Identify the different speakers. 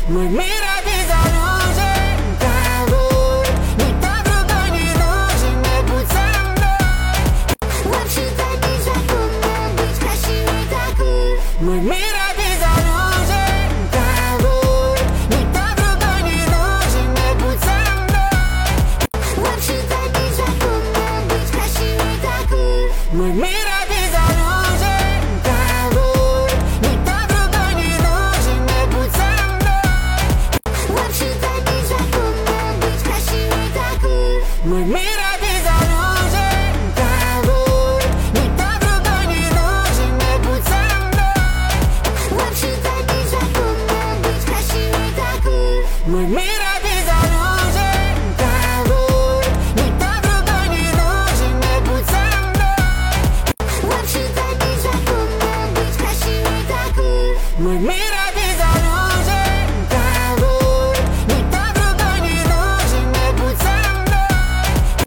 Speaker 1: Мой мир обезоружен тобой. Никто другой не нужен, не будь со мной. Вообще-то незаконно быть красивой такой. Мой мир обезоружен тобой. Никто другой не нужен, не будь со мной. Вообще-то незаконно быть красивой такой. Мой мир обезоружен тобой. Никто другой не нужен, не будь со мной. Вообще-то незаконно быть красивой такой. Мой мир обезоружен тобой. Никто другой не нужен, не будь со мной. Вообще-то незаконно быть красивой такой. Мой мир обезоружен тобой. Никто другой не нужен, не будь со мной. Вообще-то незаконно быть красивой такой. Мой мир